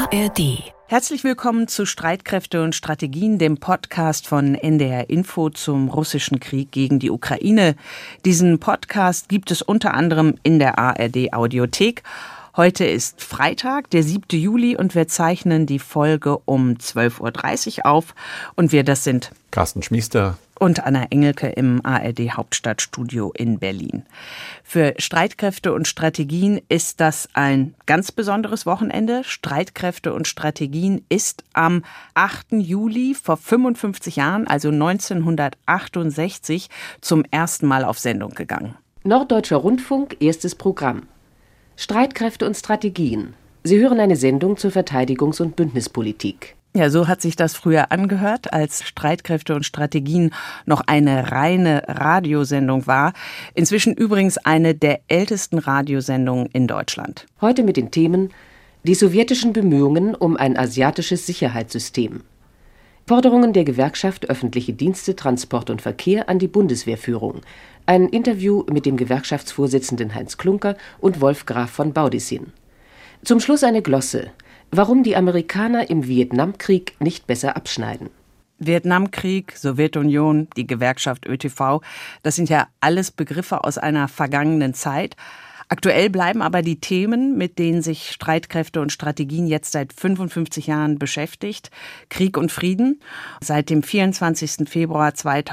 ARD. Herzlich willkommen zu Streitkräfte und Strategien, dem Podcast von NDR Info zum russischen Krieg gegen die Ukraine. Diesen Podcast gibt es unter anderem in der ARD Audiothek. Heute ist Freitag, der 7. Juli, und wir zeichnen die Folge um 12.30 Uhr auf. Und wir, das sind Carsten Schmiester und Anna Engelke im ARD Hauptstadtstudio in Berlin. Für Streitkräfte und Strategien ist das ein ganz besonderes Wochenende. Streitkräfte und Strategien ist am 8. Juli vor 55 Jahren, also 1968, zum ersten Mal auf Sendung gegangen. Norddeutscher Rundfunk, erstes Programm. Streitkräfte und Strategien. Sie hören eine Sendung zur Verteidigungs- und Bündnispolitik. Ja, so hat sich das früher angehört, als Streitkräfte und Strategien noch eine reine Radiosendung war. Inzwischen übrigens eine der ältesten Radiosendungen in Deutschland. Heute mit den Themen: die sowjetischen Bemühungen um ein asiatisches Sicherheitssystem, Forderungen der Gewerkschaft Öffentliche Dienste, Transport und Verkehr an die Bundeswehrführung, ein Interview mit dem Gewerkschaftsvorsitzenden Heinz Klunker und Wolf Graf von Baudissin. Zum Schluss eine Glosse: warum die Amerikaner im Vietnamkrieg nicht besser abschneiden. Vietnamkrieg, Sowjetunion, die Gewerkschaft ÖTV, das sind ja alles Begriffe aus einer vergangenen Zeit. Aktuell bleiben aber die Themen, mit denen sich Streitkräfte und Strategien jetzt seit 55 Jahren beschäftigt. Krieg und Frieden. Seit dem 24. Februar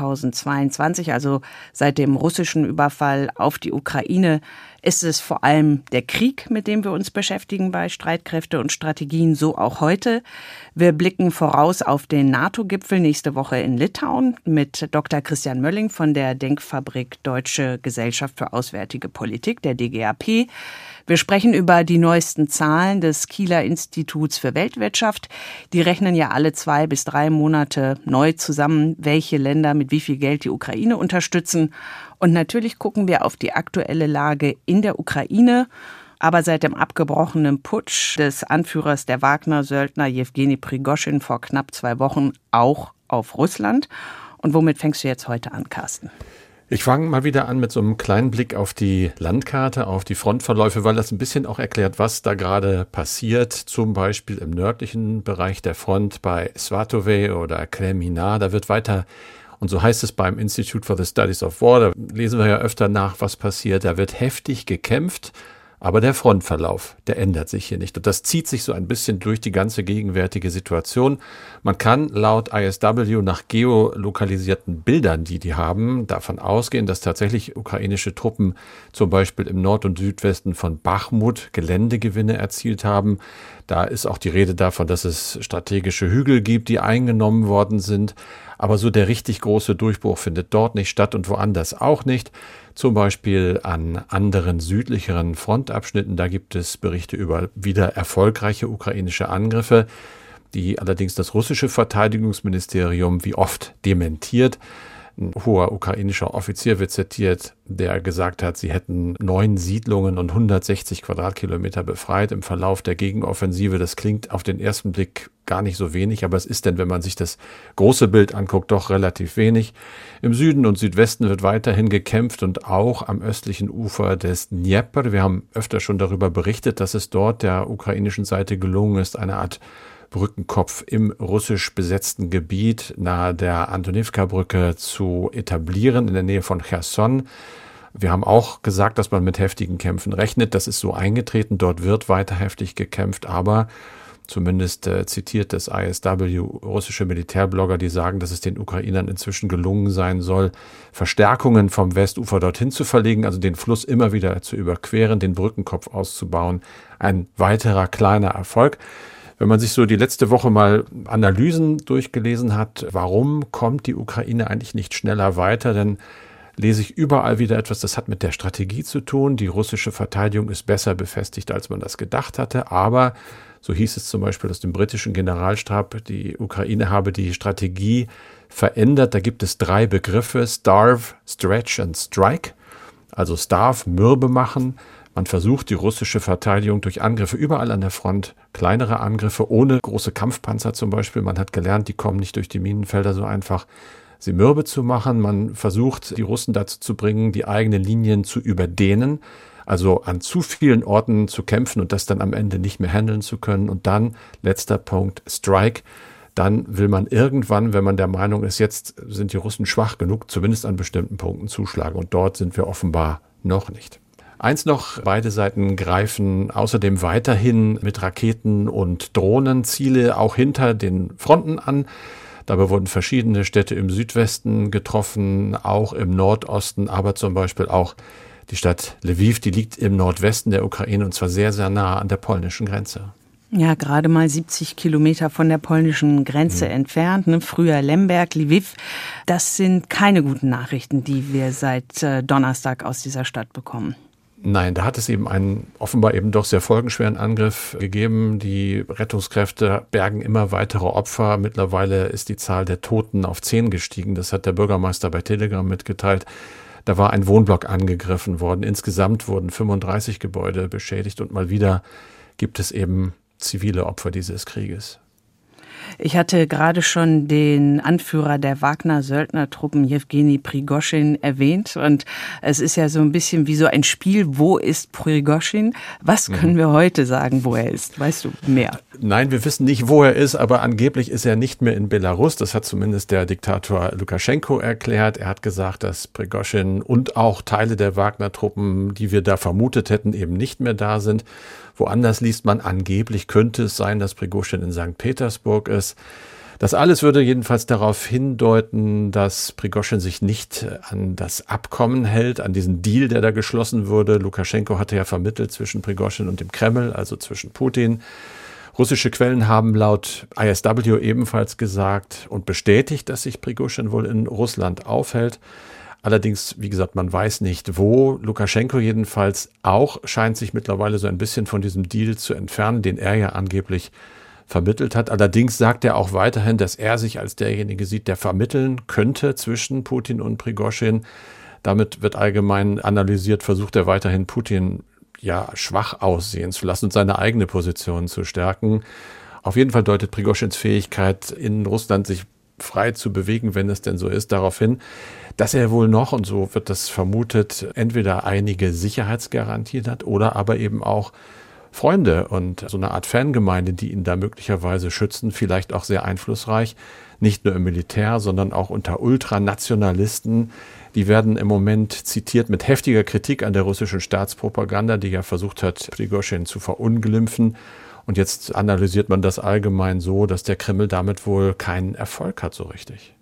2022, also seit dem russischen Überfall auf die Ukraine, ist es vor allem der Krieg, mit dem wir uns beschäftigen bei Streitkräfte und Strategien, so auch heute. Wir blicken voraus auf den NATO-Gipfel nächste Woche in Litauen mit Dr. Christian Mölling von der Denkfabrik Deutsche Gesellschaft für Auswärtige Politik, der DGAP. Wir sprechen über die neuesten Zahlen des Kieler Instituts für Weltwirtschaft. Die rechnen ja alle 2 bis 3 Monate neu zusammen, welche Länder mit wie viel Geld die Ukraine unterstützen. Und natürlich gucken wir auf die aktuelle Lage in der Ukraine, aber seit dem abgebrochenen Putsch des Anführers der Wagner-Söldner Jewgeni Prigoschin vor knapp 2 Wochen auch auf Russland. Und womit fängst du jetzt heute an, Carsten? Ich fange mal wieder an mit so einem kleinen Blick auf die Landkarte, auf die Frontverläufe, weil das ein bisschen auch erklärt, was da gerade passiert. Zum Beispiel im nördlichen Bereich der Front bei Svatove oder Kremina. Da wird weiter, und so heißt es beim Institute for the Studies of War, da lesen wir ja öfter nach, was passiert. Da wird heftig gekämpft, aber der Frontverlauf, der ändert sich hier nicht. Und das zieht sich so ein bisschen durch die ganze gegenwärtige Situation. Man kann laut ISW nach geolokalisierten Bildern, die haben, davon ausgehen, dass tatsächlich ukrainische Truppen zum Beispiel im Nord- und Südwesten von Bachmut Geländegewinne erzielt haben. Da ist auch die Rede davon, dass es strategische Hügel gibt, die eingenommen worden sind. Aber so der richtig große Durchbruch findet dort nicht statt und woanders auch nicht. Zum Beispiel an anderen südlicheren Frontabschnitten. Da gibt es Berichte über wieder erfolgreiche ukrainische Angriffe, die allerdings das russische Verteidigungsministerium wie oft dementiert. Ein hoher ukrainischer Offizier wird zitiert, der gesagt hat, sie hätten 9 Siedlungen und 160 Quadratkilometer befreit im Verlauf der Gegenoffensive. Das klingt auf den ersten Blick gar nicht so wenig, aber es ist denn, wenn man sich das große Bild anguckt, doch relativ wenig. Im Süden und Südwesten wird weiterhin gekämpft und auch am östlichen Ufer des Dnepr. Wir haben öfter schon darüber berichtet, dass es dort der ukrainischen Seite gelungen ist, eine Art Brückenkopf im russisch besetzten Gebiet nahe der Antonivka-Brücke zu etablieren, in der Nähe von Cherson. Wir haben auch gesagt, dass man mit heftigen Kämpfen rechnet. Das ist so eingetreten. Dort wird weiter heftig gekämpft, aber zumindest zitiert das ISW russische Militärblogger, die sagen, dass es den Ukrainern inzwischen gelungen sein soll, Verstärkungen vom Westufer dorthin zu verlegen, also den Fluss immer wieder zu überqueren, den Brückenkopf auszubauen. Ein weiterer kleiner Erfolg. Wenn man sich so die letzte Woche mal Analysen durchgelesen hat, warum kommt die Ukraine eigentlich nicht schneller weiter, dann lese ich überall wieder etwas, das hat mit der Strategie zu tun. Die russische Verteidigung ist besser befestigt, als man das gedacht hatte, aber so hieß es zum Beispiel aus dem britischen Generalstab, die Ukraine habe die Strategie verändert. Da gibt es 3 Begriffe: Starve, Stretch und Strike. Also Starve, mürbe machen. Man versucht, die russische Verteidigung durch Angriffe überall an der Front, kleinere Angriffe ohne große Kampfpanzer zum Beispiel. Man hat gelernt, die kommen nicht durch die Minenfelder so einfach, sie mürbe zu machen. Man versucht, die Russen dazu zu bringen, die eigenen Linien zu überdehnen. Also an zu vielen Orten zu kämpfen und das dann am Ende nicht mehr handeln zu können. Und dann, letzter Punkt, Strike. Dann will man irgendwann, wenn man der Meinung ist, jetzt sind die Russen schwach genug, zumindest an bestimmten Punkten zuschlagen. Und dort sind wir offenbar noch nicht. Eins noch, beide Seiten greifen außerdem weiterhin mit Raketen und Drohnen Ziele auch hinter den Fronten an. Dabei wurden verschiedene Städte im Südwesten getroffen, auch im Nordosten, aber zum Beispiel auch die Stadt Lviv, die liegt im Nordwesten der Ukraine und zwar sehr, sehr nah an der polnischen Grenze. Ja, gerade mal 70 Kilometer von der polnischen Grenze entfernt, früher Lemberg, Lviv. Das sind keine guten Nachrichten, die wir seit Donnerstag aus dieser Stadt bekommen. Nein, da hat es eben einen offenbar eben doch sehr folgenschweren Angriff gegeben. Die Rettungskräfte bergen immer weitere Opfer. Mittlerweile ist die Zahl der Toten auf 10 gestiegen. Das hat der Bürgermeister bei Telegram mitgeteilt. Da war ein Wohnblock angegriffen worden. Insgesamt wurden 35 Gebäude beschädigt und mal wieder gibt es eben zivile Opfer dieses Krieges. Ich hatte gerade schon den Anführer der Wagner-Söldnertruppen, Jewgeni Prigoschin, erwähnt. Und es ist ja so ein bisschen wie so ein Spiel, wo ist Prigoschin? Was können wir heute sagen, wo er ist? Weißt du mehr? Nein, wir wissen nicht, wo er ist, aber angeblich ist er nicht mehr in Belarus. Das hat zumindest der Diktator Lukaschenko erklärt. Er hat gesagt, dass Prigoschin und auch Teile der Wagner-Truppen, die wir da vermutet hätten, eben nicht mehr da sind. Woanders liest man, angeblich könnte es sein, dass Prigoschin in St. Petersburg ist. Das alles würde jedenfalls darauf hindeuten, dass Prigoschin sich nicht an das Abkommen hält, an diesen Deal, der da geschlossen wurde. Lukaschenko hatte ja vermittelt zwischen Prigoschin und dem Kreml, also zwischen Putin. Russische Quellen haben laut ISW ebenfalls gesagt und bestätigt, dass sich Prigoschin wohl in Russland aufhält. Allerdings, wie gesagt, man weiß nicht wo. Lukaschenko jedenfalls auch scheint sich mittlerweile so ein bisschen von diesem Deal zu entfernen, den er ja angeblich vermittelt hat. Allerdings sagt er auch weiterhin, dass er sich als derjenige sieht, der vermitteln könnte zwischen Putin und Prigoschin. Damit wird allgemein analysiert, versucht er weiterhin Putin schwach aussehen zu lassen und seine eigene Position zu stärken. Auf jeden Fall deutet Prigoschins Fähigkeit in Russland, sich frei zu bewegen, wenn es denn so ist, darauf hin, dass er wohl noch, und so wird das vermutet, entweder einige Sicherheitsgarantien hat oder aber eben auch Freunde und so eine Art Fangemeinde, die ihn da möglicherweise schützen, vielleicht auch sehr einflussreich, nicht nur im Militär, sondern auch unter Ultranationalisten. Die werden im Moment zitiert mit heftiger Kritik an der russischen Staatspropaganda, die ja versucht hat, Prigoschin zu verunglimpfen. Und jetzt analysiert man das allgemein so, dass der Kreml damit wohl keinen Erfolg hat so richtig.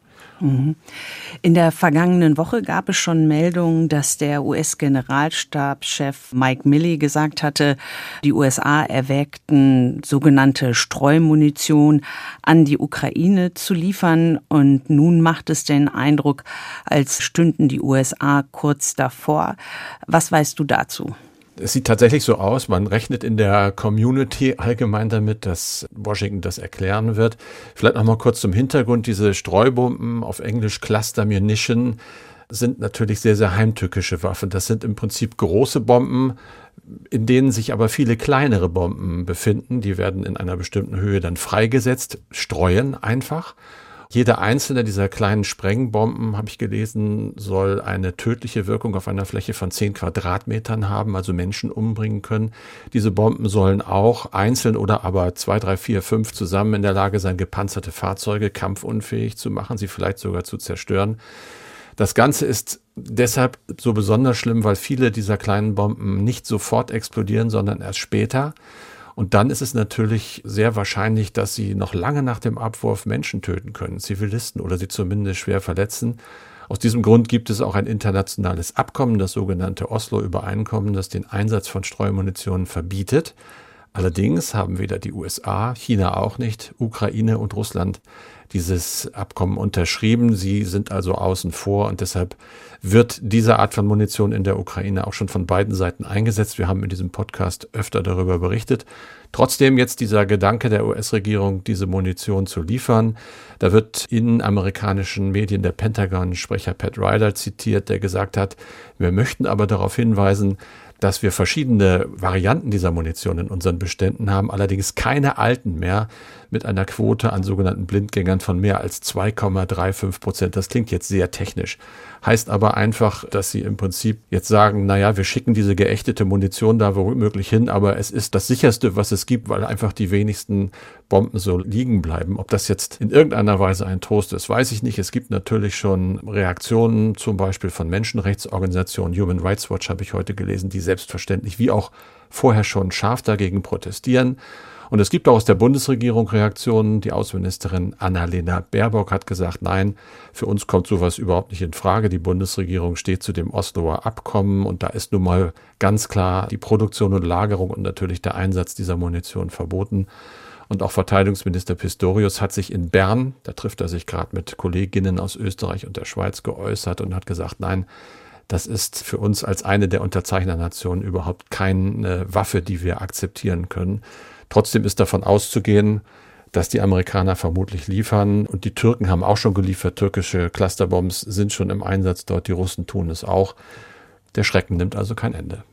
In der vergangenen Woche gab es schon Meldungen, dass der US-Generalstabschef Mike Milley gesagt hatte, die USA erwägten, sogenannte Streumunition an die Ukraine zu liefern. Und nun macht es den Eindruck, als stünden die USA kurz davor. Was weißt du dazu? Es sieht tatsächlich so aus, man rechnet in der Community allgemein damit, dass Washington das erklären wird. Vielleicht noch mal kurz zum Hintergrund, diese Streubomben, auf Englisch Cluster Munition, sind natürlich sehr, sehr heimtückische Waffen. Das sind im Prinzip große Bomben, in denen sich aber viele kleinere Bomben befinden. Die werden in einer bestimmten Höhe dann freigesetzt, streuen einfach. Jede einzelne dieser kleinen Sprengbomben, habe ich gelesen, soll eine tödliche Wirkung auf einer Fläche von 10 Quadratmetern haben, also Menschen umbringen können. Diese Bomben sollen auch einzeln oder aber 2, 3, 4, 5 zusammen in der Lage sein, gepanzerte Fahrzeuge kampfunfähig zu machen, sie vielleicht sogar zu zerstören. Das Ganze ist deshalb so besonders schlimm, weil viele dieser kleinen Bomben nicht sofort explodieren, sondern erst später. Und dann ist es natürlich sehr wahrscheinlich, dass sie noch lange nach dem Abwurf Menschen töten können, Zivilisten oder sie zumindest schwer verletzen. Aus diesem Grund gibt es auch ein internationales Abkommen, das sogenannte Oslo-Übereinkommen, das den Einsatz von Streumunition verbietet. Allerdings haben weder die USA, China auch nicht, Ukraine und Russland dieses Abkommen unterschrieben. Sie sind also außen vor und deshalb wird diese Art von Munition in der Ukraine auch schon von beiden Seiten eingesetzt. Wir haben in diesem Podcast öfter darüber berichtet. Trotzdem jetzt dieser Gedanke der US-Regierung, diese Munition zu liefern. Da wird in amerikanischen Medien der Pentagon-Sprecher Pat Ryder zitiert, der gesagt hat, wir möchten aber darauf hinweisen, dass wir verschiedene Varianten dieser Munition in unseren Beständen haben, allerdings keine alten mehr, mit einer Quote an sogenannten Blindgängern von mehr als 2,35%. Das klingt jetzt sehr technisch. Heißt aber einfach, dass sie im Prinzip jetzt sagen, naja, wir schicken diese geächtete Munition da womöglich hin, aber es ist das Sicherste, was es gibt, weil einfach die wenigsten Bomben so liegen bleiben. Ob das jetzt in irgendeiner Weise ein Trost ist, weiß ich nicht. Es gibt natürlich schon Reaktionen, zum Beispiel von Menschenrechtsorganisationen, Human Rights Watch habe ich heute gelesen, die selbstverständlich wie auch vorher schon scharf dagegen protestieren. Und es gibt auch aus der Bundesregierung Reaktionen. Die Außenministerin Annalena Baerbock hat gesagt, nein, für uns kommt sowas überhaupt nicht in Frage. Die Bundesregierung steht zu dem Osloer Abkommen und da ist nun mal ganz klar die Produktion und Lagerung und natürlich der Einsatz dieser Munition verboten. Und auch Verteidigungsminister Pistorius hat sich in Bern, da trifft er sich gerade mit Kolleginnen aus Österreich und der Schweiz, geäußert und hat gesagt, nein, das ist für uns als eine der Unterzeichnernationen überhaupt keine Waffe, die wir akzeptieren können. Trotzdem ist davon auszugehen, dass die Amerikaner vermutlich liefern. Und die Türken haben auch schon geliefert. Türkische Clusterbombs sind schon im Einsatz dort. Die Russen tun es auch. Der Schrecken nimmt also kein Ende.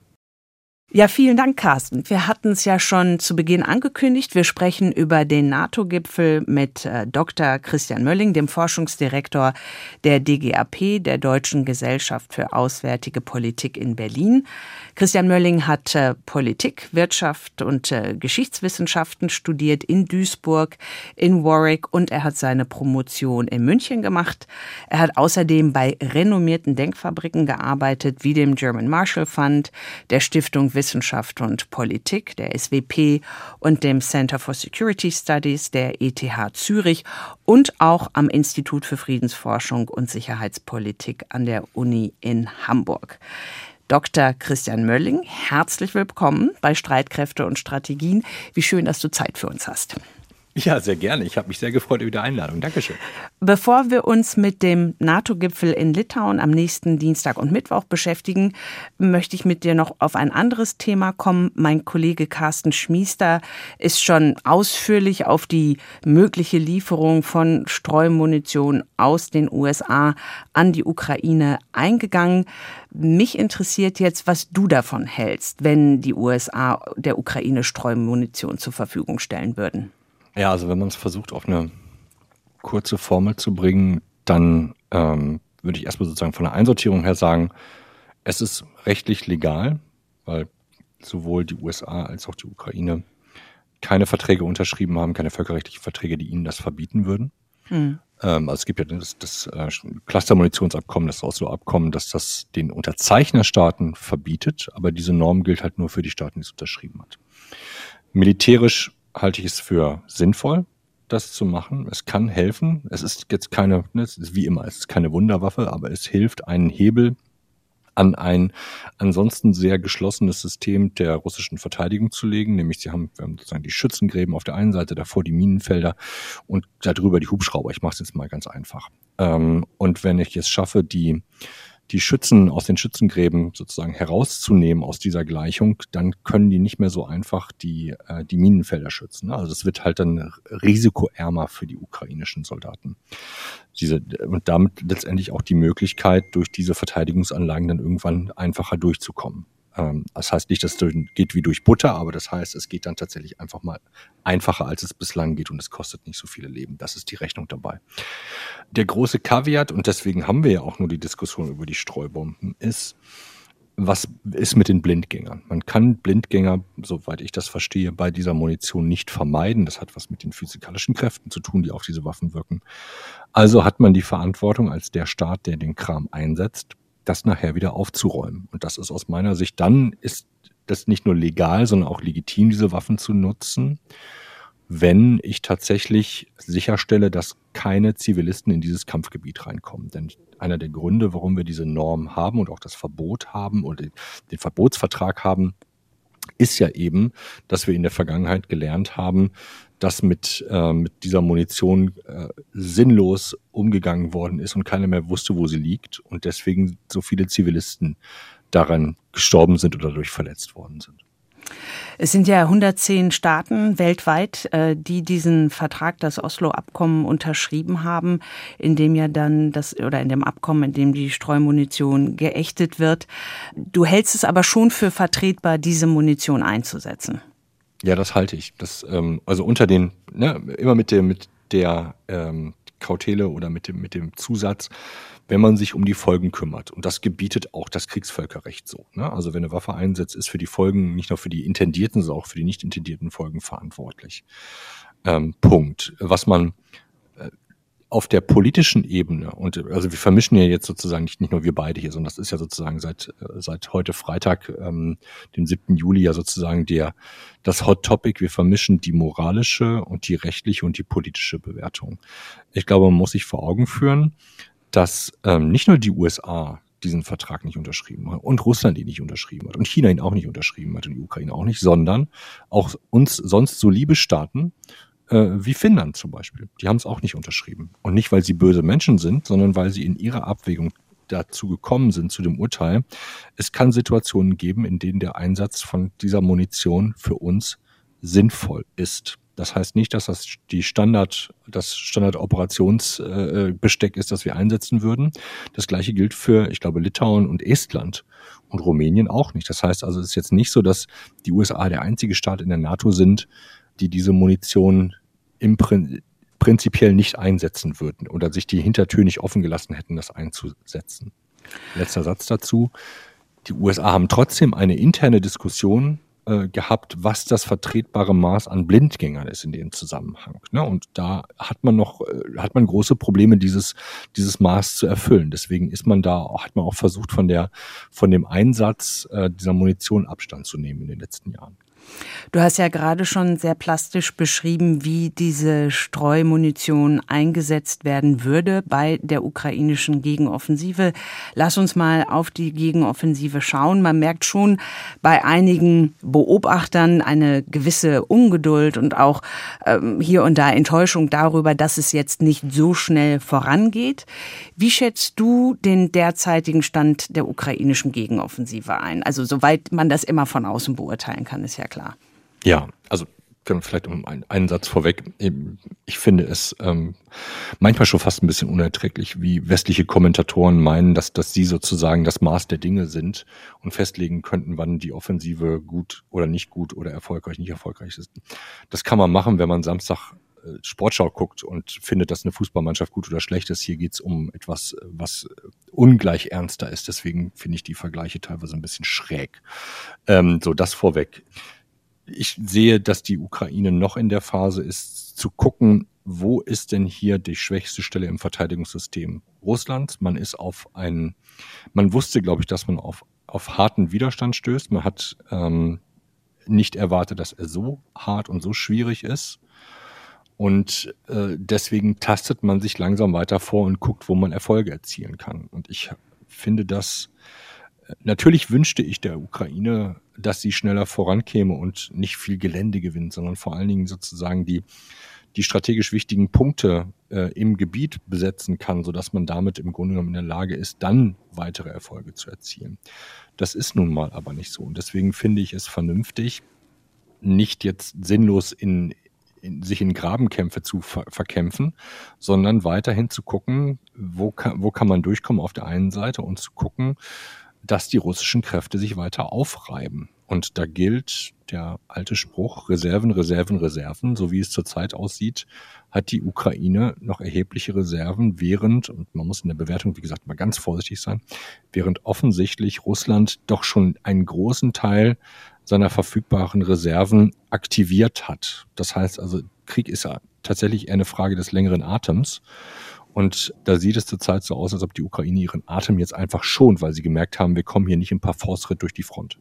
Ja, vielen Dank, Carsten. Wir hatten es ja schon zu Beginn angekündigt. Wir sprechen über den NATO-Gipfel mit Dr. Christian Mölling, dem Forschungsdirektor der DGAP, der Deutschen Gesellschaft für Auswärtige Politik in Berlin. Christian Mölling hat Politik, Wirtschaft und Geschichtswissenschaften studiert in Duisburg, in Warwick und er hat seine Promotion in München gemacht. Er hat außerdem bei renommierten Denkfabriken gearbeitet, wie dem German Marshall Fund, der Stiftung Wissenschaft und Politik, der SWP und dem Center for Security Studies der ETH Zürich und auch am Institut für Friedensforschung und Sicherheitspolitik an der Uni in Hamburg. Dr. Christian Mölling, herzlich willkommen bei Streitkräfte und Strategien. Wie schön, dass du Zeit für uns hast. Ja, sehr gerne. Ich habe mich sehr gefreut über die Einladung. Dankeschön. Bevor wir uns mit dem NATO-Gipfel in Litauen am nächsten Dienstag und Mittwoch beschäftigen, möchte ich mit dir noch auf ein anderes Thema kommen. Mein Kollege Carsten Schmiester ist schon ausführlich auf die mögliche Lieferung von Streumunition aus den USA an die Ukraine eingegangen. Mich interessiert jetzt, was du davon hältst, wenn die USA der Ukraine Streumunition zur Verfügung stellen würden. Ja, also wenn man es versucht, auf eine kurze Formel zu bringen, dann würde ich erstmal sozusagen von der Einsortierung her sagen, es ist rechtlich legal, weil sowohl die USA als auch die Ukraine keine Verträge unterschrieben haben, keine völkerrechtlichen Verträge, die ihnen das verbieten würden. Also es gibt ja das Clustermunitionsabkommen, das Oslo-Abkommen, das das den Unterzeichnerstaaten verbietet, aber diese Norm gilt halt nur für die Staaten, die es unterschrieben hat. Militärisch halte ich es für sinnvoll, das zu machen. Es kann helfen. Es ist jetzt keine, es ist wie immer, es ist keine Wunderwaffe, aber es hilft, einen Hebel an ein ansonsten sehr geschlossenes System der russischen Verteidigung zu legen. Nämlich wir haben sozusagen die Schützengräben auf der einen Seite, davor die Minenfelder und darüber die Hubschrauber. Ich mache es jetzt mal ganz einfach. Und wenn ich es schaffe, die Schützen aus den Schützengräben sozusagen herauszunehmen aus dieser Gleichung, dann können die nicht mehr so einfach die Minenfelder schützen. Also es wird halt dann risikoärmer für die ukrainischen Soldaten. Und damit letztendlich auch die Möglichkeit, durch diese Verteidigungsanlagen dann irgendwann einfacher durchzukommen. Das heißt nicht, dass es geht wie durch Butter, aber das heißt, es geht dann tatsächlich einfach mal einfacher, als es bislang geht und es kostet nicht so viele Leben. Das ist die Rechnung dabei. Der große Kaviar, und deswegen haben wir ja auch nur die Diskussion über die Streubomben, ist, was ist mit den Blindgängern? Man kann Blindgänger, soweit ich das verstehe, bei dieser Munition nicht vermeiden. Das hat was mit den physikalischen Kräften zu tun, die auf diese Waffen wirken. Also hat man die Verantwortung als der Staat, der den Kram einsetzt, das nachher wieder aufzuräumen. Und das ist aus meiner Sicht, dann ist das nicht nur legal, sondern auch legitim, diese Waffen zu nutzen, wenn ich tatsächlich sicherstelle, dass keine Zivilisten in dieses Kampfgebiet reinkommen. Denn einer der Gründe, warum wir diese Norm haben und auch das Verbot haben oder den Verbotsvertrag haben, ist ja eben, dass wir in der Vergangenheit gelernt haben, dass mit dieser Munition sinnlos umgegangen worden ist und keiner mehr wusste, wo sie liegt und deswegen so viele Zivilisten daran gestorben sind oder dadurch verletzt worden sind. Es sind ja 110 Staaten weltweit, die diesen Vertrag, das Oslo-Abkommen, unterschrieben haben, in dem ja dann in dem Abkommen, in dem die Streumunition geächtet wird. Du hältst es aber schon für vertretbar, diese Munition einzusetzen. Ja, das halte ich. Das, also unter den, immer mit der Kautele oder mit dem Zusatz, wenn man sich um die Folgen kümmert. Und das gebietet auch das Kriegsvölkerrecht so. Ne? Also wenn eine Waffe einsetzt, ist für die Folgen, nicht nur für die intendierten, sondern auch für die nicht intendierten Folgen verantwortlich. Punkt. Was man auf der politischen Ebene, und also wir vermischen ja jetzt sozusagen nicht nur wir beide hier, sondern das ist ja sozusagen seit heute Freitag, dem 7. Juli ja sozusagen das Hot Topic. Wir vermischen die moralische und die rechtliche und die politische Bewertung. Ich glaube, man muss sich vor Augen führen, dass nicht nur die USA diesen Vertrag nicht unterschrieben hat und Russland ihn nicht unterschrieben hat und China ihn auch nicht unterschrieben hat und die Ukraine auch nicht, sondern auch uns sonst so liebe Staaten wie Finnland zum Beispiel. Die haben es auch nicht unterschrieben. Und nicht, weil sie böse Menschen sind, sondern weil sie in ihrer Abwägung dazu gekommen sind, zu dem Urteil, es kann Situationen geben, in denen der Einsatz von dieser Munition für uns sinnvoll ist. Das heißt nicht, dass das Standardoperationsbesteck ist, das wir einsetzen würden. Das Gleiche gilt für, ich glaube, Litauen und Estland und Rumänien auch nicht. Das heißt also, es ist jetzt nicht so, dass die USA der einzige Staat in der NATO sind, die diese Munition prinzipiell nicht einsetzen würden oder sich die Hintertür nicht offen gelassen hätten, das einzusetzen. Letzter Satz dazu. Die USA haben trotzdem eine interne Diskussion gehabt, was das vertretbare Maß an Blindgängern ist in dem Zusammenhang. Ne? Und da hat man große Probleme, dieses Maß zu erfüllen. Deswegen hat man auch versucht, von dem Einsatz dieser Munition Abstand zu nehmen in den letzten Jahren. Du hast ja gerade schon sehr plastisch beschrieben, wie diese Streumunition eingesetzt werden würde bei der ukrainischen Gegenoffensive. Lass uns mal auf die Gegenoffensive schauen. Man merkt schon bei einigen Beobachtern eine gewisse Ungeduld und auch hier und da Enttäuschung darüber, dass es jetzt nicht so schnell vorangeht. Wie schätzt du den derzeitigen Stand der ukrainischen Gegenoffensive ein? Also soweit man das immer von außen beurteilen kann, ist ja klar. Ja, also vielleicht um einen Satz vorweg. Ich finde es manchmal schon fast ein bisschen unerträglich, wie westliche Kommentatoren meinen, dass sie sozusagen das Maß der Dinge sind und festlegen könnten, wann die Offensive gut oder erfolgreich, nicht erfolgreich ist. Das kann man machen, wenn man Samstag Sportschau guckt und findet, dass eine Fußballmannschaft gut oder schlecht ist. Hier geht's um etwas, was ungleich ernster ist. Deswegen finde ich die Vergleiche teilweise ein bisschen schräg. So, das vorweg. Ich sehe, dass die Ukraine noch in der Phase ist, zu gucken, wo ist denn hier die schwächste Stelle im Verteidigungssystem Russlands. Man wusste, glaube ich, dass man auf harten Widerstand stößt. Man hat nicht erwartet, dass er so hart und so schwierig ist. Und deswegen tastet man sich langsam weiter vor und guckt, wo man Erfolge erzielen kann. Und ich finde das, natürlich wünschte ich der Ukraine, dass sie schneller vorankäme und nicht viel Gelände gewinnt, sondern vor allen Dingen sozusagen die strategisch wichtigen Punkte im Gebiet besetzen kann, sodass man damit im Grunde genommen in der Lage ist, dann weitere Erfolge zu erzielen. Das ist nun mal aber nicht so. Und deswegen finde ich es vernünftig, nicht jetzt sinnlos sich in Grabenkämpfe zu verkämpfen, sondern weiterhin zu gucken, wo kann man durchkommen auf der einen Seite und zu gucken, dass die russischen Kräfte sich weiter aufreiben. Und da gilt der alte Spruch, Reserven, Reserven, Reserven. So wie es zurzeit aussieht, hat die Ukraine noch erhebliche Reserven, und man muss in der Bewertung, wie gesagt, mal ganz vorsichtig sein, während offensichtlich Russland doch schon einen großen Teil seiner verfügbaren Reserven aktiviert hat. Das heißt also, Krieg ist ja tatsächlich eher eine Frage des längeren Atems. Und da sieht es zurzeit so aus, als ob die Ukraine ihren Atem jetzt einfach schont, weil sie gemerkt haben, wir kommen hier nicht im Parforce-Ritt durch die Front.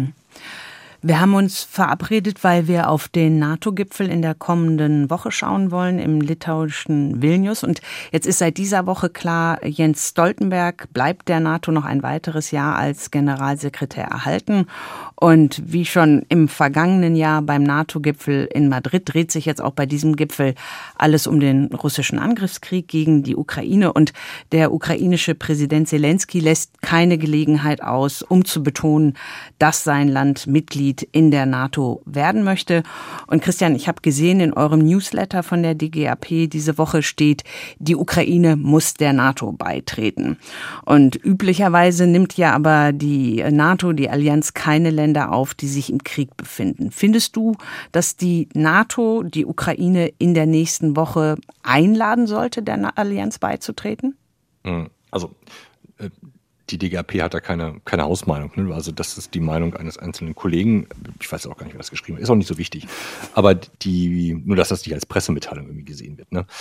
Wir haben uns verabredet, weil wir auf den NATO-Gipfel in der kommenden Woche schauen wollen, im litauischen Vilnius. Und jetzt ist seit dieser Woche klar, Jens Stoltenberg bleibt der NATO noch ein weiteres Jahr als Generalsekretär erhalten. Und wie schon im vergangenen Jahr beim NATO-Gipfel in Madrid dreht sich jetzt auch bei diesem Gipfel alles um den russischen Angriffskrieg gegen die Ukraine. Und der ukrainische Präsident Selenskyj lässt keine Gelegenheit aus, um zu betonen, dass sein Land Mitglied Mitglied in der NATO werden möchte. Und Christian, ich habe gesehen, in eurem Newsletter von der DGAP diese Woche steht, die Ukraine muss der NATO beitreten. Und üblicherweise nimmt ja aber die NATO, die Allianz, keine Länder auf, die sich im Krieg befinden. Findest du, dass die NATO die Ukraine in der nächsten Woche einladen sollte, der Allianz beizutreten? Also die DGAP hat da keine Hausmeinung. Ne? Also das ist die Meinung eines einzelnen Kollegen. Ich weiß auch gar nicht, wer das geschrieben hat. Ist auch nicht so wichtig. Aber nur, dass das nicht als Pressemitteilung irgendwie gesehen wird. Ne?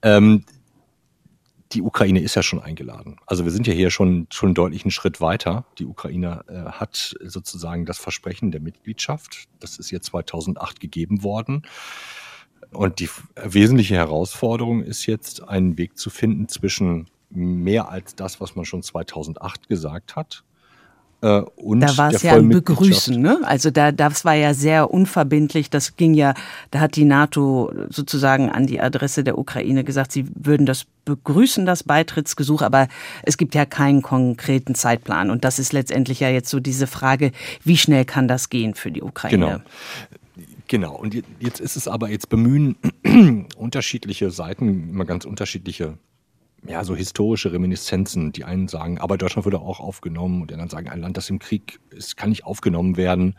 Die Ukraine ist ja schon eingeladen. Also wir sind ja hier schon deutlich einen Schritt weiter. Die Ukraine hat sozusagen das Versprechen der Mitgliedschaft. Das ist jetzt 2008 gegeben worden. Und die wesentliche Herausforderung ist jetzt, einen Weg zu finden zwischen mehr als das, was man schon 2008 gesagt hat, und da war es ja ein Begrüßen, ne? Also das war ja sehr unverbindlich. Das ging ja, da hat die NATO sozusagen an die Adresse der Ukraine gesagt, sie würden das begrüßen, das Beitrittsgesuch, aber es gibt ja keinen konkreten Zeitplan. Und das ist letztendlich ja jetzt so diese Frage, wie schnell kann das gehen für die Ukraine? Genau. Und jetzt bemühen unterschiedliche Seiten immer ganz unterschiedliche, ja, so historische Reminiszenzen. Die einen sagen, aber Deutschland wurde auch aufgenommen, und die anderen sagen, ein Land, das im Krieg ist, kann nicht aufgenommen werden.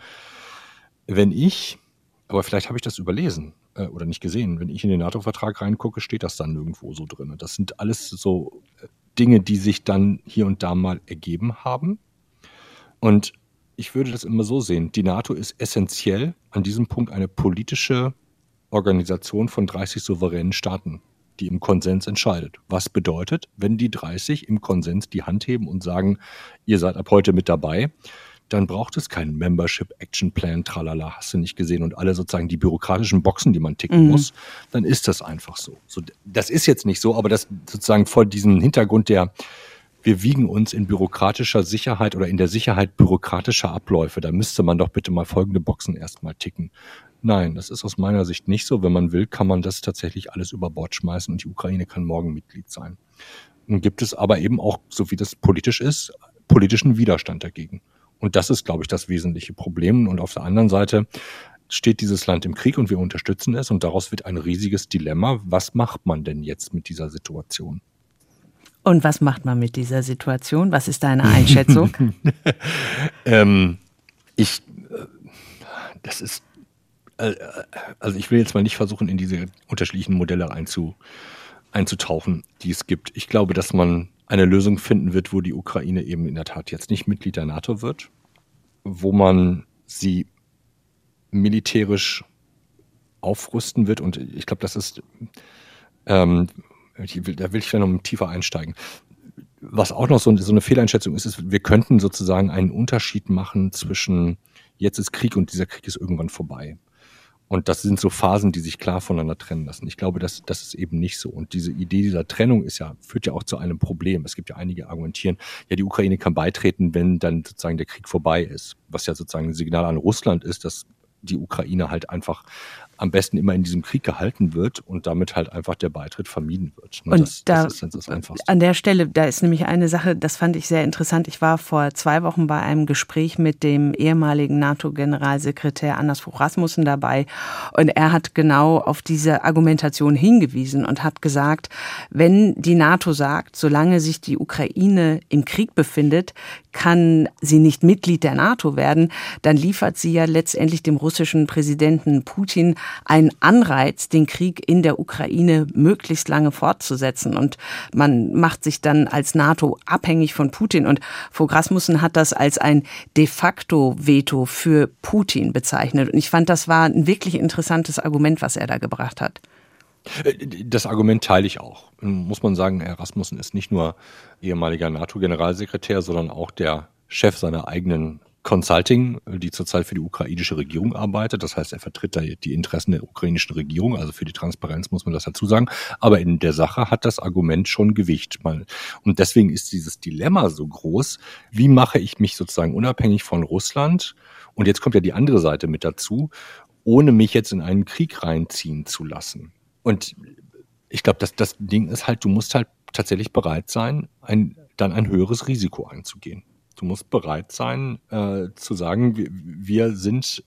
Aber vielleicht habe ich das überlesen oder nicht gesehen, wenn ich in den NATO-Vertrag reingucke, steht das dann nirgendwo so drin. Das sind alles so Dinge, die sich dann hier und da mal ergeben haben. Und ich würde das immer so sehen, die NATO ist essentiell an diesem Punkt eine politische Organisation von 30 souveränen Staaten, die im Konsens entscheidet. Was bedeutet, wenn die 30 im Konsens die Hand heben und sagen, ihr seid ab heute mit dabei, dann braucht es keinen Membership Action Plan, tralala, hast du nicht gesehen, und alle sozusagen die bürokratischen Boxen, die man ticken muss, dann ist das einfach so. Das ist jetzt nicht so, aber das sozusagen vor diesem Hintergrund wir wiegen uns in bürokratischer Sicherheit oder in der Sicherheit bürokratischer Abläufe, da müsste man doch bitte mal folgende Boxen erstmal ticken. Nein, das ist aus meiner Sicht nicht so. Wenn man will, kann man das tatsächlich alles über Bord schmeißen und die Ukraine kann morgen Mitglied sein. Nun gibt es aber eben auch, so wie das politisch ist, politischen Widerstand dagegen. Und das ist, glaube ich, das wesentliche Problem. Und auf der anderen Seite steht dieses Land im Krieg und wir unterstützen es, und daraus wird ein riesiges Dilemma. Was macht man denn jetzt mit dieser Situation? Und was macht man mit dieser Situation? Was ist deine Einschätzung? Also ich will jetzt mal nicht versuchen, in diese unterschiedlichen Modelle einzutauchen, die es gibt. Ich glaube, dass man eine Lösung finden wird, wo die Ukraine eben in der Tat jetzt nicht Mitglied der NATO wird, wo man sie militärisch aufrüsten wird. Und ich glaube, das ist, da will ich noch tiefer einsteigen. Was auch noch so eine Fehleinschätzung ist, wir könnten sozusagen einen Unterschied machen zwischen jetzt ist Krieg und dieser Krieg ist irgendwann vorbei. Und das sind so Phasen, die sich klar voneinander trennen lassen. Ich glaube, das ist eben nicht so. Und diese Idee dieser Trennung führt ja auch zu einem Problem. Es gibt ja einige argumentieren, ja, die Ukraine kann beitreten, wenn dann sozusagen der Krieg vorbei ist. Was ja sozusagen ein Signal an Russland ist, dass die Ukraine halt einfach am besten immer in diesem Krieg gehalten wird und damit halt einfach der Beitritt vermieden wird. Und das ist das Einfachste. An der Stelle, da ist nämlich eine Sache, das fand ich sehr interessant. Ich war vor 2 Wochen bei einem Gespräch mit dem ehemaligen NATO-Generalsekretär Anders Fogh Rasmussen dabei, und er hat genau auf diese Argumentation hingewiesen und hat gesagt, wenn die NATO sagt, solange sich die Ukraine im Krieg befindet, kann sie nicht Mitglied der NATO werden, dann liefert sie ja letztendlich dem russischen Präsidenten Putin einen Anreiz, den Krieg in der Ukraine möglichst lange fortzusetzen. Und man macht sich dann als NATO abhängig von Putin. Und Fogh Rasmussen hat das als ein de facto Veto für Putin bezeichnet. Und ich fand, das war ein wirklich interessantes Argument, was er da gebracht hat. Das Argument teile ich auch. Muss man sagen, Herr Rasmussen ist nicht nur ehemaliger NATO-Generalsekretär, sondern auch der Chef seiner eigenen Consulting, die zurzeit für die ukrainische Regierung arbeitet. Das heißt, er vertritt da die Interessen der ukrainischen Regierung. Also für die Transparenz muss man das dazu sagen. Aber in der Sache hat das Argument schon Gewicht. Und deswegen ist dieses Dilemma so groß. Wie mache ich mich sozusagen unabhängig von Russland? Und jetzt kommt ja die andere Seite mit dazu, ohne mich jetzt in einen Krieg reinziehen zu lassen. Und ich glaube, das Ding ist halt, du musst halt tatsächlich bereit sein, dann ein höheres Risiko einzugehen. Du musst bereit sein, zu sagen, wir sind,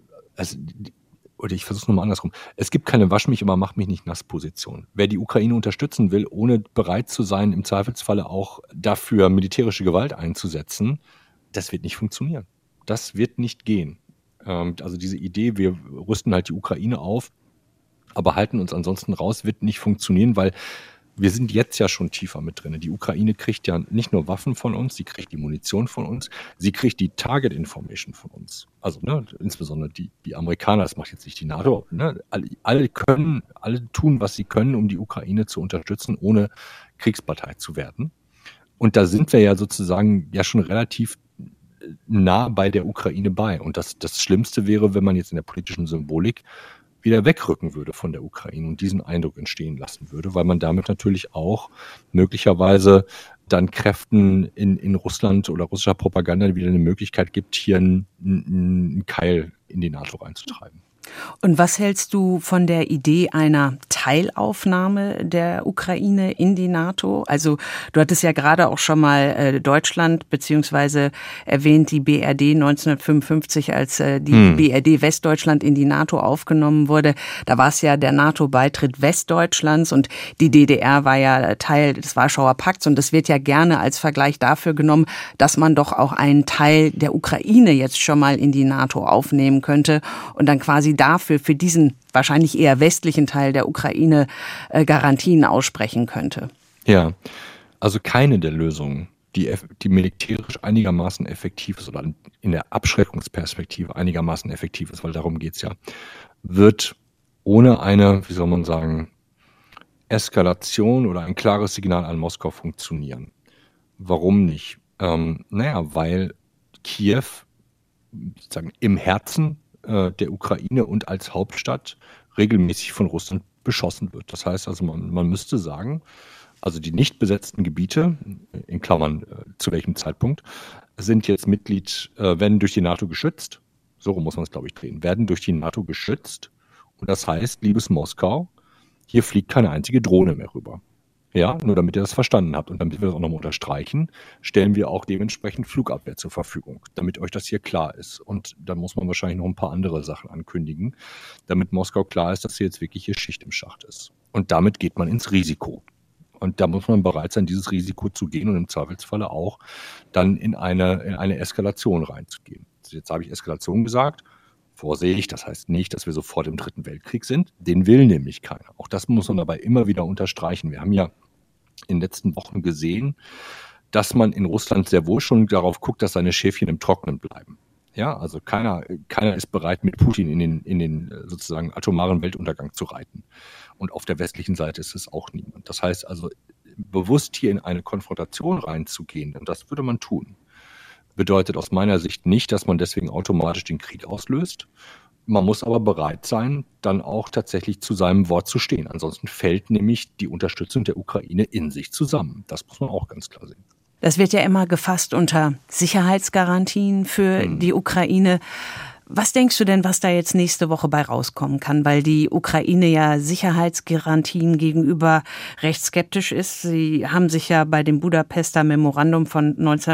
oder ich versuche es nochmal andersrum. Es gibt keine Wasch mich, aber mach mich nicht nass Position. Wer die Ukraine unterstützen will, ohne bereit zu sein, im Zweifelsfalle auch dafür militärische Gewalt einzusetzen, das wird nicht funktionieren. Das wird nicht gehen. Also diese Idee, wir rüsten halt die Ukraine auf, aber halten uns ansonsten raus, wird nicht funktionieren, weil wir sind jetzt ja schon tiefer mit drin. Die Ukraine kriegt ja nicht nur Waffen von uns, sie kriegt die Munition von uns, sie kriegt die Target Information von uns. Also insbesondere die Amerikaner, das macht jetzt nicht die NATO. Alle tun, was sie können, um die Ukraine zu unterstützen, ohne Kriegspartei zu werden. Und da sind wir ja sozusagen ja schon relativ nah bei der Ukraine bei. Und das Schlimmste wäre, wenn man jetzt in der politischen Symbolik wieder wegrücken würde von der Ukraine und diesen Eindruck entstehen lassen würde, weil man damit natürlich auch möglicherweise dann Kräften in Russland oder russischer Propaganda wieder eine Möglichkeit gibt, hier einen Keil in die NATO reinzutreiben. Und was hältst du von der Idee einer Teilaufnahme der Ukraine in die NATO? Also du hattest ja gerade auch schon mal Deutschland beziehungsweise erwähnt die BRD 1955, als die BRD Westdeutschland in die NATO aufgenommen wurde. Da war es ja der NATO-Beitritt Westdeutschlands und die DDR war ja Teil des Warschauer Pakts und das wird ja gerne als Vergleich dafür genommen, dass man doch auch einen Teil der Ukraine jetzt schon mal in die NATO aufnehmen könnte und dann quasi dafür, für diesen wahrscheinlich eher westlichen Teil der Ukraine Garantien aussprechen könnte. Ja, also keine der Lösungen, die militärisch einigermaßen effektiv ist oder in der Abschreckungsperspektive einigermaßen effektiv ist, weil darum geht es ja, wird ohne eine, wie soll man sagen, Eskalation oder ein klares Signal an Moskau funktionieren. Warum nicht? Weil Kiew sozusagen im Herzen der Ukraine und als Hauptstadt regelmäßig von Russland beschossen wird. Das heißt also, man müsste sagen, also die nicht besetzten Gebiete, in Klammern zu welchem Zeitpunkt, sind jetzt werden durch die NATO geschützt, so rum muss man es glaube ich drehen, werden durch die NATO geschützt und das heißt, liebes Moskau, hier fliegt keine einzige Drohne mehr rüber. Ja, nur damit ihr das verstanden habt und damit wir das auch nochmal unterstreichen, stellen wir auch dementsprechend Flugabwehr zur Verfügung, damit euch das hier klar ist. Und dann muss man wahrscheinlich noch ein paar andere Sachen ankündigen, damit Moskau klar ist, dass hier jetzt wirklich hier Schicht im Schacht ist. Und damit geht man ins Risiko. Und da muss man bereit sein, dieses Risiko zu gehen und im Zweifelsfalle auch dann in eine Eskalation reinzugehen. Jetzt habe ich Eskalation gesagt. Vorsichtig, das heißt nicht, dass wir sofort im Dritten Weltkrieg sind. Den will nämlich keiner. Auch das muss man dabei immer wieder unterstreichen. Wir haben ja in den letzten Wochen gesehen, dass man in Russland sehr wohl schon darauf guckt, dass seine Schäfchen im Trocknen bleiben. Ja, also keiner ist bereit, mit Putin in den sozusagen atomaren Weltuntergang zu reiten. Und auf der westlichen Seite ist es auch niemand. Das heißt also, bewusst hier in eine Konfrontation reinzugehen, und das würde man tun, bedeutet aus meiner Sicht nicht, dass man deswegen automatisch den Krieg auslöst. Man muss aber bereit sein, dann auch tatsächlich zu seinem Wort zu stehen. Ansonsten fällt nämlich die Unterstützung der Ukraine in sich zusammen. Das muss man auch ganz klar sehen. Das wird ja immer gefasst unter Sicherheitsgarantien für die Ukraine. Was denkst du denn, was da jetzt nächste Woche bei rauskommen kann? Weil die Ukraine ja Sicherheitsgarantien gegenüber recht skeptisch ist. Sie haben sich ja bei dem Budapester Memorandum von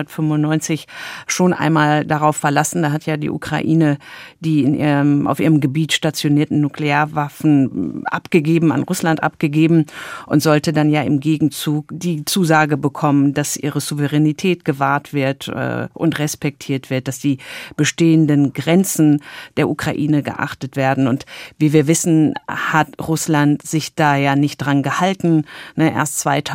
1995 schon einmal darauf verlassen. Da hat ja die Ukraine die auf ihrem Gebiet stationierten Nuklearwaffen an Russland abgegeben und sollte dann ja im Gegenzug die Zusage bekommen, dass ihre Souveränität gewahrt wird und respektiert wird, dass die bestehenden Grenzen der Ukraine geachtet werden. Und wie wir wissen, hat Russland sich da ja nicht dran gehalten. Erst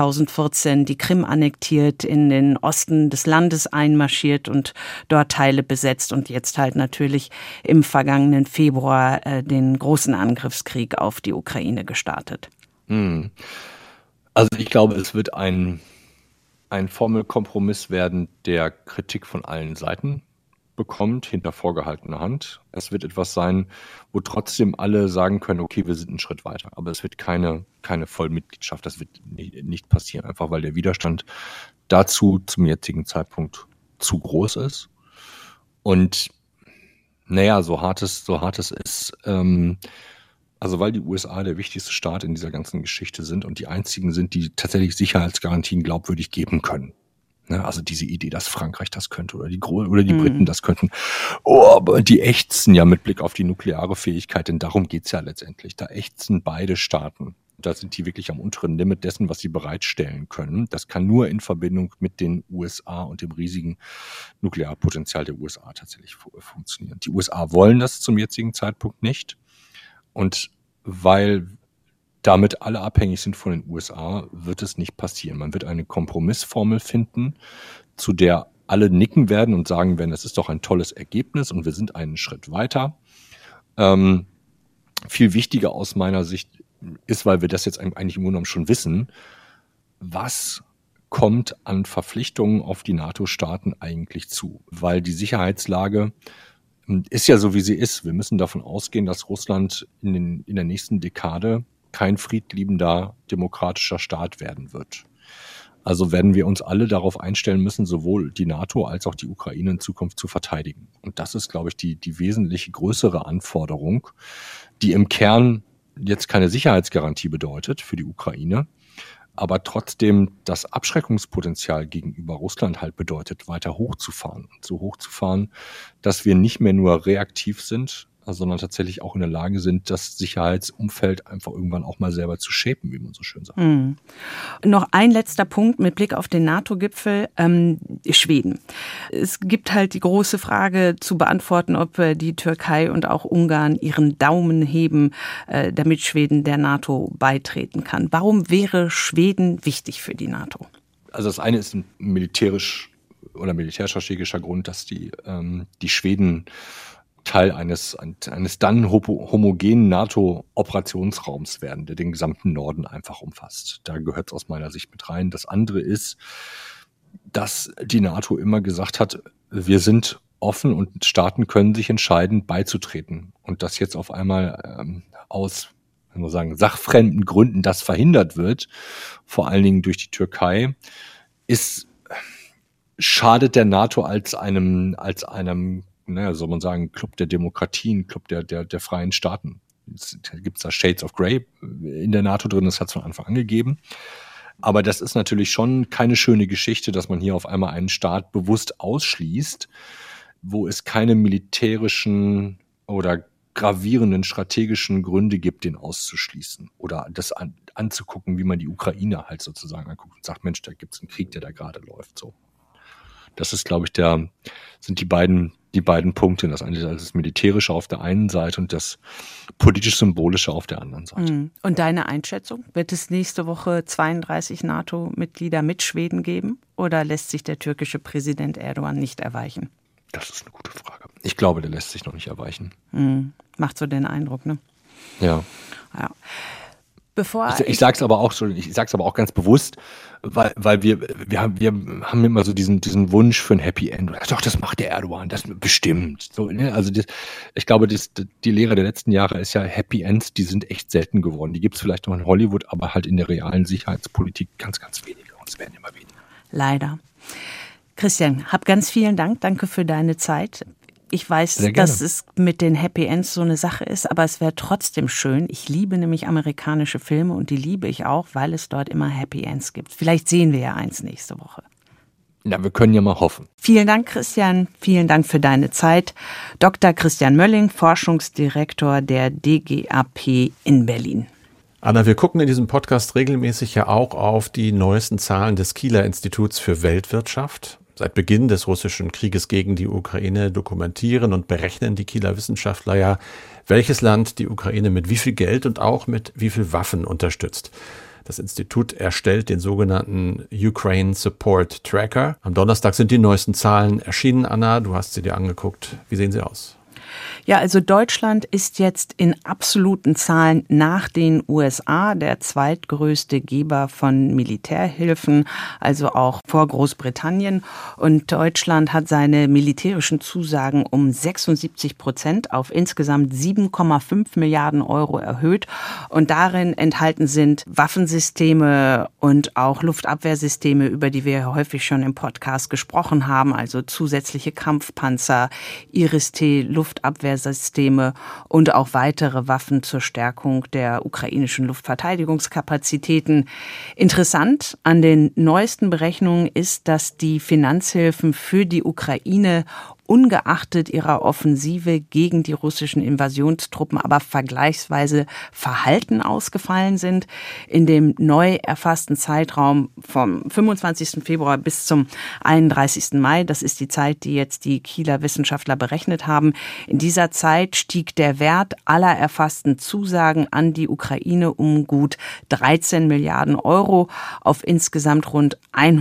2014 die Krim annektiert, in den Osten des Landes einmarschiert und dort Teile besetzt und jetzt halt natürlich im vergangenen Februar den großen Angriffskrieg auf die Ukraine gestartet. Also ich glaube, es wird ein Formelkompromiss werden, der Kritik von allen Seiten bekommt, hinter vorgehaltener Hand. Es wird etwas sein, wo trotzdem alle sagen können, okay, wir sind einen Schritt weiter. Aber es wird keine Vollmitgliedschaft, das wird nicht passieren, einfach weil der Widerstand dazu zum jetzigen Zeitpunkt zu groß ist. Und so hart es ist, also weil die USA der wichtigste Staat in dieser ganzen Geschichte sind und die einzigen sind, die tatsächlich Sicherheitsgarantien glaubwürdig geben können. Also diese Idee, dass Frankreich das könnte oder die Briten das könnten. Aber die ächzen ja mit Blick auf die nukleare Fähigkeit, denn darum geht's ja letztendlich. Da ächzen beide Staaten. Da sind die wirklich am unteren Limit dessen, was sie bereitstellen können. Das kann nur in Verbindung mit den USA und dem riesigen Nuklearpotenzial der USA tatsächlich funktionieren. Die USA wollen das zum jetzigen Zeitpunkt nicht. Und weil damit alle abhängig sind von den USA, wird es nicht passieren. Man wird eine Kompromissformel finden, zu der alle nicken werden und sagen werden, es ist doch ein tolles Ergebnis und wir sind einen Schritt weiter. Viel wichtiger aus meiner Sicht ist, weil wir das jetzt eigentlich im Grunde genommen schon wissen, was kommt an Verpflichtungen auf die NATO-Staaten eigentlich zu? Weil die Sicherheitslage ist ja so, wie sie ist. Wir müssen davon ausgehen, dass Russland in der nächsten Dekade kein friedliebender demokratischer Staat werden wird. Also werden wir uns alle darauf einstellen müssen, sowohl die NATO als auch die Ukraine in Zukunft zu verteidigen. Und das ist, glaube ich, die wesentlich größere Anforderung, die im Kern jetzt keine Sicherheitsgarantie bedeutet für die Ukraine, aber trotzdem das Abschreckungspotenzial gegenüber Russland halt bedeutet, weiter hochzufahren. So hochzufahren, dass wir nicht mehr nur reaktiv sind, sondern tatsächlich auch in der Lage sind, das Sicherheitsumfeld einfach irgendwann auch mal selber zu shapen, wie man so schön sagt. Noch ein letzter Punkt mit Blick auf den NATO-Gipfel, Schweden. Es gibt halt die große Frage zu beantworten, ob die Türkei und auch Ungarn ihren Daumen heben, damit Schweden der NATO beitreten kann. Warum wäre Schweden wichtig für die NATO? Also das eine ist ein militärstrategischer Grund, dass die Schweden Teil eines dann homogenen NATO-Operationsraums werden, der den gesamten Norden einfach umfasst. Da gehört es aus meiner Sicht mit rein. Das andere ist, dass die NATO immer gesagt hat, wir sind offen und Staaten können sich entscheiden, beizutreten. Und dass jetzt auf einmal aus sachfremden Gründen das verhindert wird, vor allen Dingen durch die Türkei, schadet der NATO als einem soll man sagen, Club der Demokratien, Club der freien Staaten. Da gibt es da Shades of Grey in der NATO drin, das hat es von Anfang an gegeben. Aber das ist natürlich schon keine schöne Geschichte, dass man hier auf einmal einen Staat bewusst ausschließt, wo es keine militärischen oder gravierenden strategischen Gründe gibt, den auszuschließen. Oder das anzugucken, wie man die Ukraine halt sozusagen anguckt und sagt, Mensch, da gibt es einen Krieg, der da gerade läuft. So. Das ist, glaube ich, sind die beiden Punkte. Das eine ist das Militärische auf der einen Seite und das politisch-symbolische auf der anderen Seite. Und deine Einschätzung? Wird es nächste Woche 32 NATO-Mitglieder mit Schweden geben? Oder lässt sich der türkische Präsident Erdogan nicht erweichen? Das ist eine gute Frage. Ich glaube, der lässt sich noch nicht erweichen. Macht so den Eindruck, ne? Ja. Ich sag's aber auch ganz bewusst, weil wir haben immer so diesen Wunsch für ein Happy End. Doch, das macht der Erdogan, das bestimmt. So, ne? Also ich glaube, die Lehre der letzten Jahre ist ja, Happy Ends, die sind echt selten geworden. Die gibt's vielleicht noch in Hollywood, aber halt in der realen Sicherheitspolitik ganz, ganz wenige. Und es werden immer weniger. Leider. Christian, hab ganz vielen Dank. Danke für deine Zeit. Ich weiß, dass es mit den Happy Ends so eine Sache ist, aber es wäre trotzdem schön. Ich liebe nämlich amerikanische Filme und die liebe ich auch, weil es dort immer Happy Ends gibt. Vielleicht sehen wir ja eins nächste Woche. Ja, wir können ja mal hoffen. Vielen Dank, Christian. Vielen Dank für deine Zeit. Dr. Christian Mölling, Forschungsdirektor der DGAP in Berlin. Anna, wir gucken in diesem Podcast regelmäßig ja auch auf die neuesten Zahlen des Kieler Instituts für Weltwirtschaft. Seit Beginn des russischen Krieges gegen die Ukraine dokumentieren und berechnen die Kieler Wissenschaftler ja, welches Land die Ukraine mit wie viel Geld und auch mit wie viel Waffen unterstützt. Das Institut erstellt den sogenannten Ukraine Support Tracker. Am Donnerstag sind die neuesten Zahlen erschienen. Anna, du hast sie dir angeguckt. Wie sehen sie aus? Ja, also Deutschland ist jetzt in absoluten Zahlen nach den USA der zweitgrößte Geber von Militärhilfen, also auch vor Großbritannien. Und Deutschland hat seine militärischen Zusagen um 76% auf insgesamt 7,5 Milliarden Euro erhöht. Und darin enthalten sind Waffensysteme und auch Luftabwehrsysteme, über die wir häufig schon im Podcast gesprochen haben, also zusätzliche Kampfpanzer, Iris-T, Luftabwehr, Luftabwehrsysteme und auch weitere Waffen zur Stärkung der ukrainischen Luftverteidigungskapazitäten. Interessant an den neuesten Berechnungen ist, dass die Finanzhilfen für die Ukraine ungeachtet ihrer Offensive gegen die russischen Invasionstruppen aber vergleichsweise verhalten ausgefallen sind. In dem neu erfassten Zeitraum vom 25. Februar bis zum 31. Mai, das ist die Zeit, die jetzt die Kieler Wissenschaftler berechnet haben, in dieser Zeit stieg der Wert aller erfassten Zusagen an die Ukraine um gut 13 Milliarden Euro auf insgesamt rund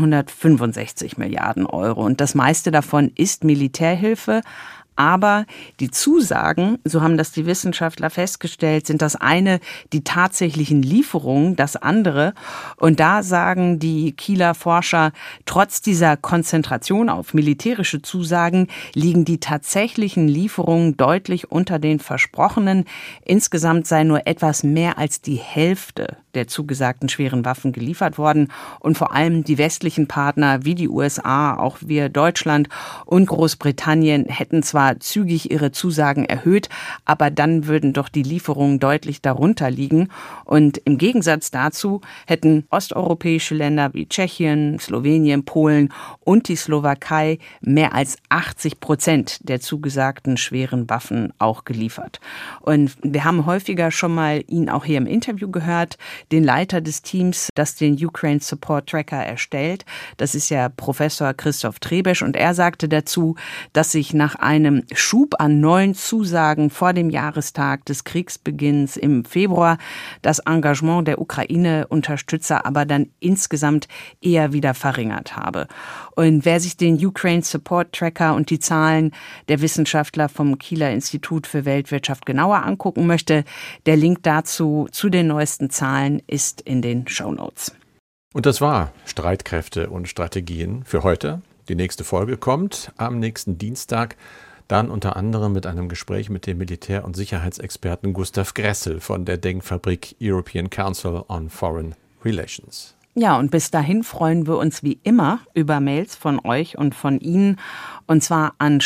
165 Milliarden Euro. Und das meiste davon ist Militärhilfe, aber die Zusagen, so haben das die Wissenschaftler festgestellt, sind das eine die tatsächlichen Lieferungen, das andere. Und da sagen die Kieler Forscher, trotz dieser Konzentration auf militärische Zusagen liegen die tatsächlichen Lieferungen deutlich unter den versprochenen. Insgesamt sei nur etwas mehr als die Hälfte der zugesagten schweren Waffen geliefert worden. Und vor allem die westlichen Partner wie die USA, auch wir Deutschland und Großbritannien hätten zwar zügig ihre Zusagen erhöht, aber dann würden doch die Lieferungen deutlich darunter liegen. Und im Gegensatz dazu hätten osteuropäische Länder wie Tschechien, Slowenien, Polen und die Slowakei mehr als 80% der zugesagten schweren Waffen auch geliefert. Und wir haben häufiger schon mal ihn auch hier im Interview gehört, den Leiter des Teams, das den Ukraine Support Tracker erstellt. Das ist ja Professor Christoph Trebesch und er sagte dazu, dass sich nach einem Schub an neuen Zusagen vor dem Jahrestag des Kriegsbeginns im Februar das Engagement der Ukraine-Unterstützer aber dann insgesamt eher wieder verringert habe. Und wer sich den Ukraine Support Tracker und die Zahlen der Wissenschaftler vom Kieler Institut für Weltwirtschaft genauer angucken möchte, der Link dazu zu den neuesten Zahlen ist in den Shownotes. Und das war Streitkräfte und Strategien für heute. Die nächste Folge kommt am nächsten Dienstag, dann unter anderem mit einem Gespräch mit dem Militär- und Sicherheitsexperten Gustav Gressel von der Denkfabrik European Council on Foreign Relations. Ja, und bis dahin freuen wir uns wie immer über Mails von euch und von Ihnen, und zwar an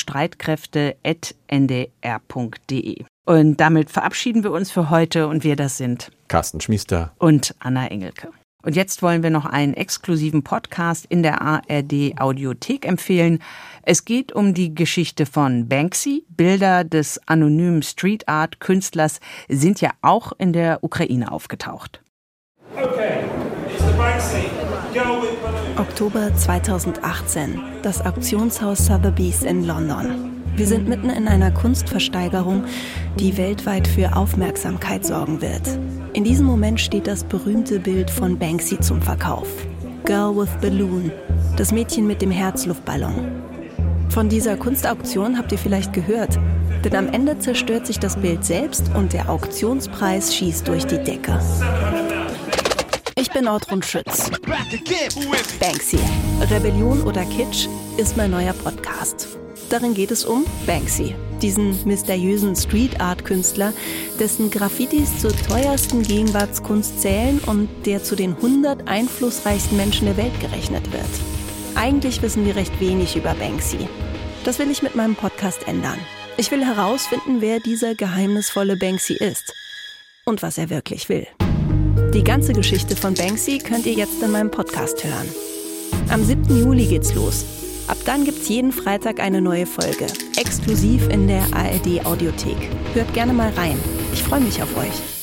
streitkräfte@ndr.de. Und damit verabschieden wir uns für heute und wir, das sind Carsten Schmiester und Anna Engelke. Und jetzt wollen wir noch einen exklusiven Podcast in der ARD-Audiothek empfehlen. Es geht um die Geschichte von Banksy. Bilder des anonymen Street-Art-Künstlers sind ja auch in der Ukraine aufgetaucht. Okay, it's the Banksy. Girl with balloon. Oktober 2018, das Auktionshaus Sotheby's in London. Wir sind mitten in einer Kunstversteigerung, die weltweit für Aufmerksamkeit sorgen wird. In diesem Moment steht das berühmte Bild von Banksy zum Verkauf. Girl with Balloon, das Mädchen mit dem Herzluftballon. Von dieser Kunstauktion habt ihr vielleicht gehört, denn am Ende zerstört sich das Bild selbst und der Auktionspreis schießt durch die Decke. Ich bin Ortrun Schütz. Banksy, Rebellion oder Kitsch ist mein neuer Podcast. Darin geht es um Banksy, diesen mysteriösen Street-Art-Künstler, dessen Graffitis zur teuersten Gegenwartskunst zählen und der zu den 100 einflussreichsten Menschen der Welt gerechnet wird. Eigentlich wissen wir recht wenig über Banksy. Das will ich mit meinem Podcast ändern. Ich will herausfinden, wer dieser geheimnisvolle Banksy ist und was er wirklich will. Die ganze Geschichte von Banksy könnt ihr jetzt in meinem Podcast hören. Am 7. Juli geht's los. Ab dann gibt's jeden Freitag eine neue Folge, exklusiv in der ARD-Audiothek. Hört gerne mal rein. Ich freue mich auf euch.